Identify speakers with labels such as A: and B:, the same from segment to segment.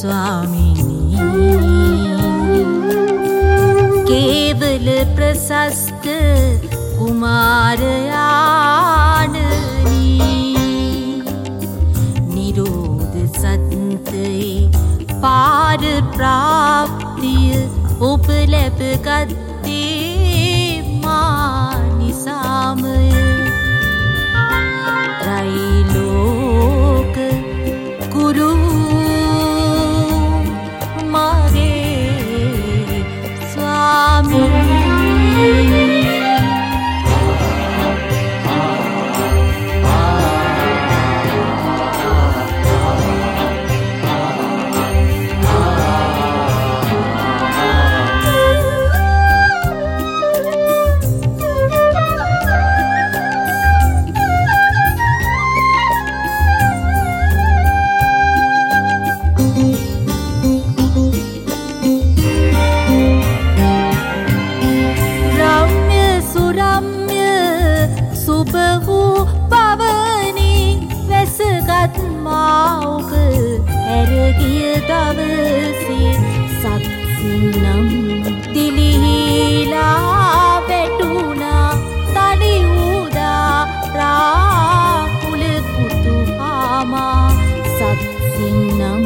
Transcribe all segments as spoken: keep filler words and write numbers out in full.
A: ස්වාමිනී කේවල ප්‍රශස්ත කුමාරයාණනි නිරෝධ සත්‍යයේ පාර ප්‍රාප්තිය ඔබ ලැබගත්තේ මා නිසාමය ත්‍රිලෝක ගුරු මගේ ස්වාමිනී මාවක ඇරගිය දවසේ සත්සින්නම් දිලිහිලා වැටුණා තනි උදා රාහුල පුතුහාමා සත්සින්නම්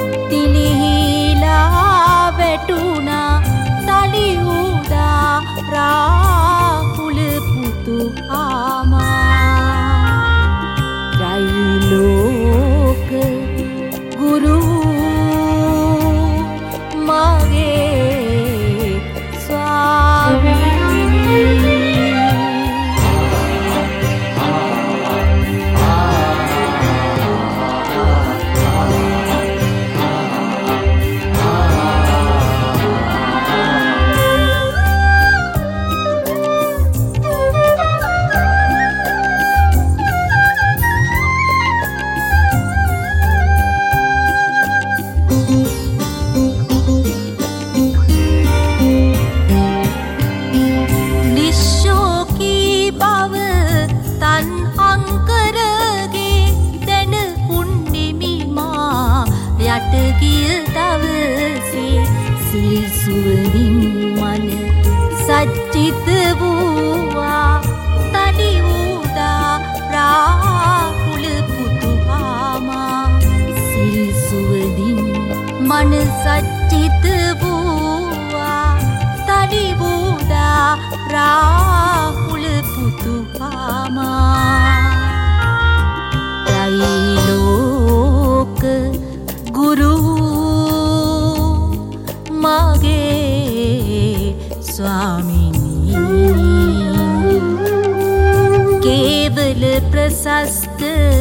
A: දිලිහිලා වැටුණා තනි උදා රාහුල පුතුහාමා ත්‍රිලෝක ගුරු මගේ ස්වාමිනී යටගිය දවසේ සිල් සුවඳින් මන සජ්ජිත වූවා තනි උදා රාහුල පුතුහාමා සිල් සුවඳින් මන සජ්ජිත වූවා තනි උදා රාහුල පුතුහාමා ත්‍රිලෝක ගුරු මගේ ස්වාමිනී කේවල ප්‍රශස්ත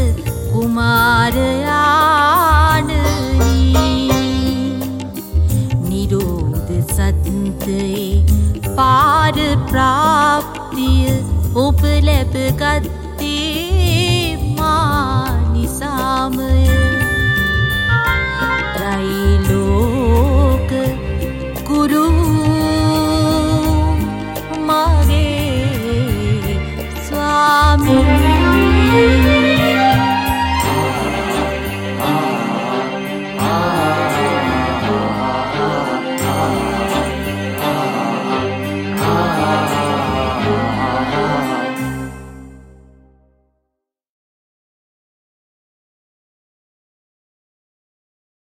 A: කුමාරයාණනි නිරෝධ සත්‍යයේ පාර ප්‍රාප්තිය ඔබ ලැබගත්තේ